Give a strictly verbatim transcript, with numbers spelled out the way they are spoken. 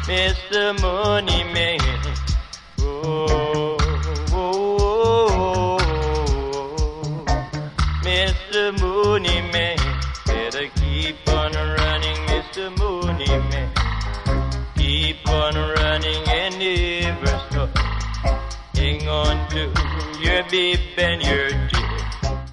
Mister Money Man. Oh, oh, oh, oh. Mister Money Man, better keep on running, Mister Money Man. Keep on running and never stop. Hang on to your bib and your